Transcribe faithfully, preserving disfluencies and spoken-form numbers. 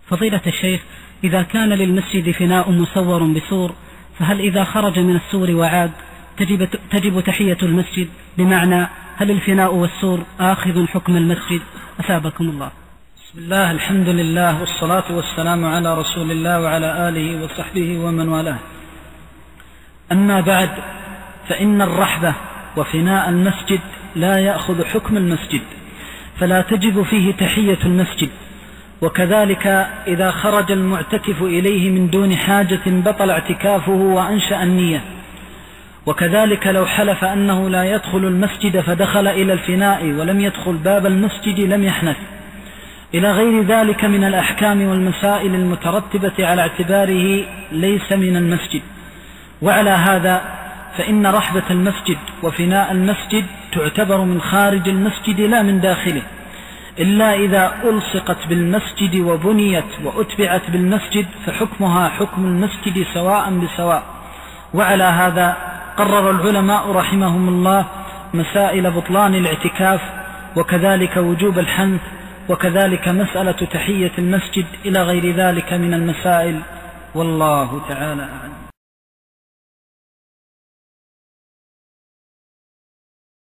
فضيلة الشيخ، إذا كان للمسجد فناء مسور بسور، فهل إذا خرج من السور وعاد تجب, تجب تحية المسجد؟ بمعنى هل الفناء والسور آخذ حكم المسجد؟ أثابكم الله. بسم الله، الحمد لله، والصلاة والسلام على رسول الله وعلى آله وصحبه ومن والاه. أما بعد، فإن الرحبة وفناء المسجد لا يأخذ حكم المسجد، فلا تجب فيه تحية المسجد. وكذلك إذا خرج المعتكف إليه من دون حاجة بطل اعتكافه وأنشأ النية. وكذلك لو حلف أنه لا يدخل المسجد فدخل إلى الفناء ولم يدخل باب المسجد لم يحنث، إلى غير ذلك من الأحكام والمسائل المترتبة على اعتباره ليس من المسجد. وعلى هذا فإن رحبة المسجد وفناء المسجد تعتبر من خارج المسجد لا من داخله، إلا إذا ألصقت بالمسجد وبنيت وأتبعت بالمسجد فحكمها حكم المسجد سواء بسواء. وعلى هذا قرر العلماء رحمهم الله مسائل بطلان الاعتكاف، وكذلك وجوب الحنث، وكذلك مسألة تحية المسجد، إلى غير ذلك من المسائل، والله تعالى أعلم.